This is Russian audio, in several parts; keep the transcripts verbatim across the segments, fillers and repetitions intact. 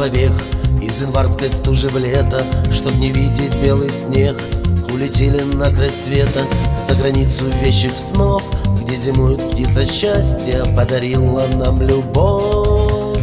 побег из январской стужи в лето, чтоб не видеть белый снег. Улетели на край света, за границу вещих снов, где зимует птица счастья, подарила нам любовь.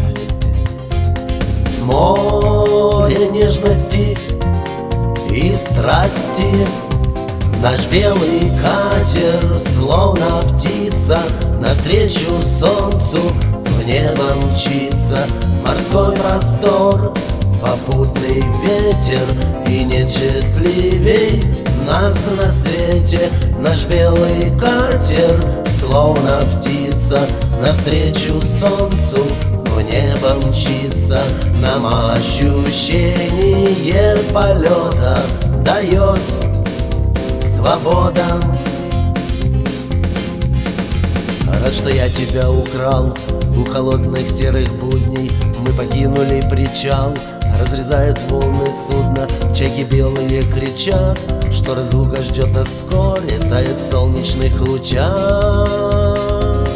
Море нежности и страсти, наш белый катер, словно птица, навстречу солнцу в небо мчится. Морской простор, попутный ветер, и нет счастливей нас на свете. Наш белый катер, словно птица, навстречу солнцу в небо мчится. Нам ощущение полета дает свобода. Рад, что я тебя украл. У холодных серых будней мы покинули причал. Разрезают волны судна, чайки белые кричат, что разлука ждет нас вскоре, тает в солнечных лучах.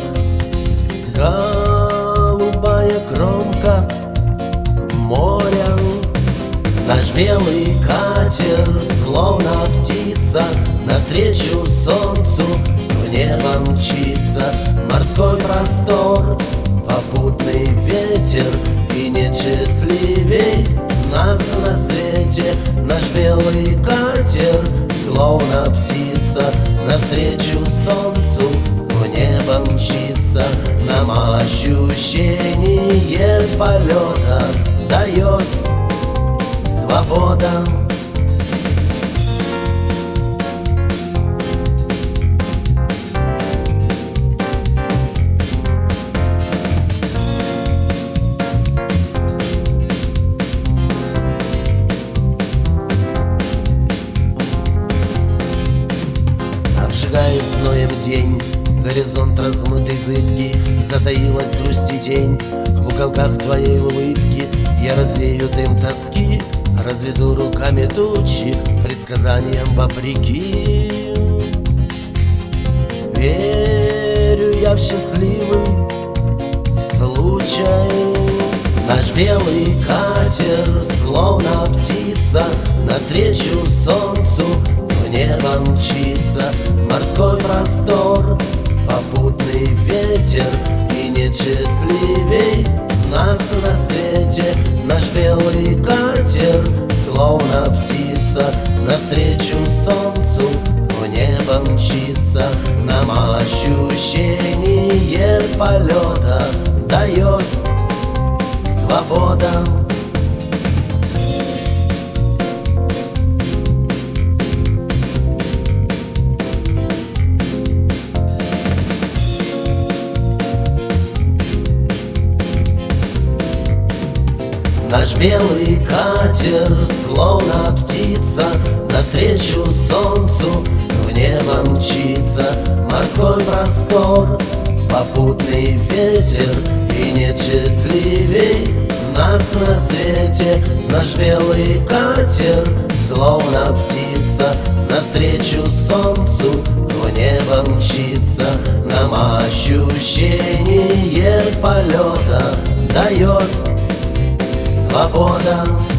Голубая кромка моря, наш белый катер, словно птица, навстречу солнцу в небо мчится. Морской простор, попутный ветер, и нет счастливей нас на свете. Наш белый катер, словно птица, навстречу солнцу в небо мчится. Нам ощущение полета дает свобода. Обжигает зноем день, горизонт размытый зыбкий, затаилась грусть и тень. В уголках твоей улыбки я развею дым тоски, разведу руками тучи, предсказаниям вопреки. Верю я в счастливый случай. Наш белый катер, словно птица, навстречу солнцу в небо мчится. Морской простор, попутный ветер, и нет счастливей нас на свете. Наш белый катер, словно птица, навстречу солнцу в небо мчится. Нам ощущение полета дает свобода. Наш белый катер, словно птица, навстречу солнцу в небо мчится. Морской простор, попутный ветер, и нет счастливей нас на свете. Наш белый катер, словно птица, навстречу солнцу в небо мчится. Нам ощущение полета дает свобода.